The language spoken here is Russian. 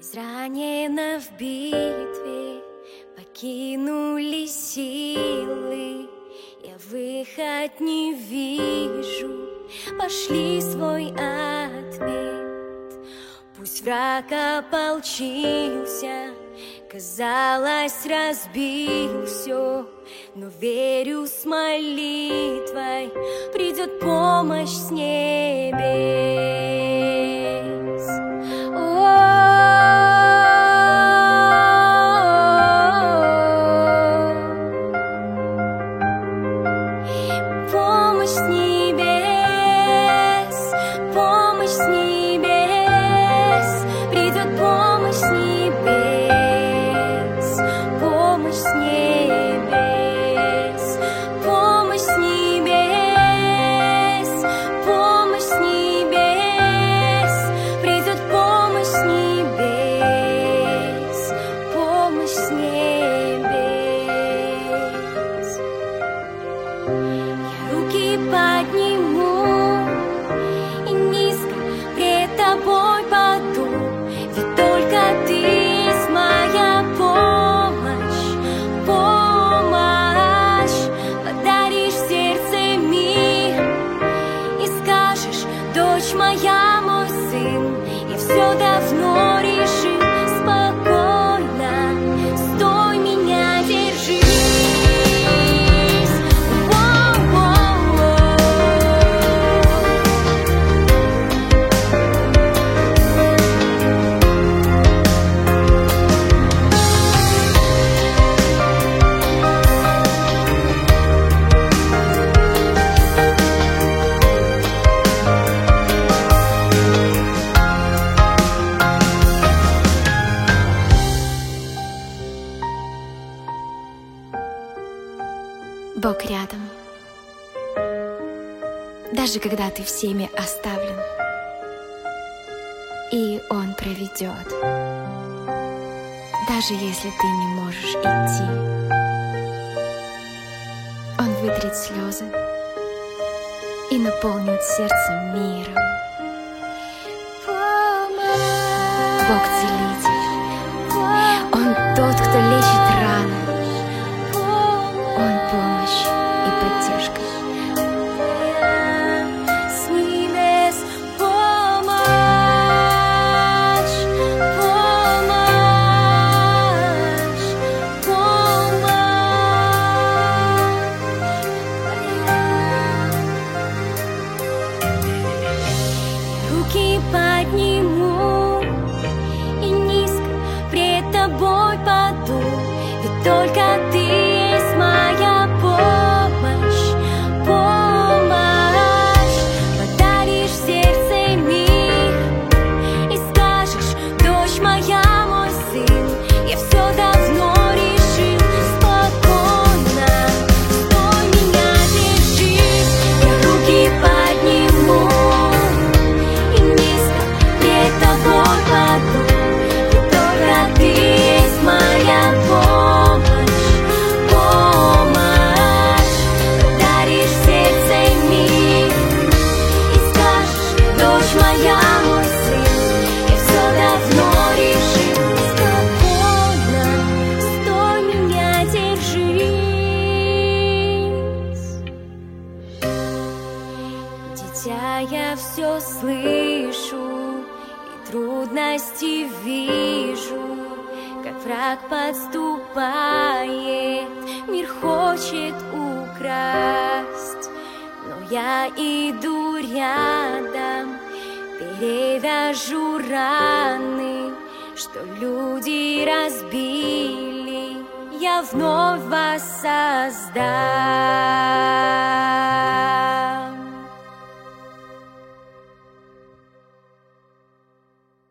Изранена в битве, покинули силы, я выход не вижу, пошли свой ответ. Пусть враг ополчился, казалось, разбил все, но верю, с молитвой придет помощь с небес. Помощь с небес, помощь с небес, придет помощь с небес, помощь с небес, помощь с небес, помощь с небес, придет помощь с небес, помощь с небес. Я руки подниму и низко пред тобой паду, ведь только ты есть моя помощь, помощь. Подаришь в сердце мир и скажешь: дочь моя, мой сын, я все давно решил. Спокойно, стой, меня держись. Бог рядом, даже когда ты всеми оставлен, и Он проведет, даже если ты не можешь идти. Он вытрет слезы и наполнит сердце миром. Бог целитель, Он тот, кто лечит раны. Он помощь и поддержка. С небес помощь, помощь, помощь. Руки подниму и низко пред тобой паду, ведь только ты есть моя помощь, помощь. Подаришь в сердце мир и скажешь: дочь моя, мой сын, я все давно решил. Спокойно, стой, меня держись. Я руки подниму и низко пред тобой паду, ведь только ты есть моя помощь, помощь. Подаришь в сердце мир и скажешь: дочь моя, мой сын, я все давно решил. Спокойно, стой, меня держись. Дитя, я все слышу и трудности вижу, как враг подступает, мир хочет украсть. Но я иду рядом, перевяжу раны, что люди разбили, я вновь воссоздам. Я руки подниму и низко пред тобой паду, ведь только ты есть моя помощь, помощь. Подаришь в сердце мир и скажешь: дочь моя, мой сын, я все давно решил. Спокойно, стой, меня держись. Дитя, я все слышу и трудности вижу, как враг подступает, мир хочет украсть. Но я иду рядом, перевяжу раны, что люди разбили, я вновь воссоздам.